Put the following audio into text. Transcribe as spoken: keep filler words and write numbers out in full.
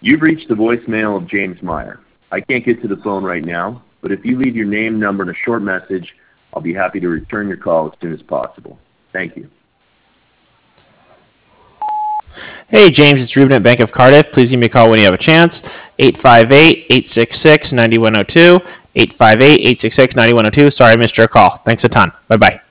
You've reached the voicemail of James Meyer. I can't get to the phone right now, but if you leave your name, number, and a short message, I'll be happy to return your call as soon as possible. Thank you. Hey, James, it's Ruben at Bank of Cardiff. Please give me a call when you have a chance. eight five eight, eight six six, nine one zero two, eight five eight, eight six six, nine one zero two. Sorry I missed your call. Thanks a ton. Bye-bye.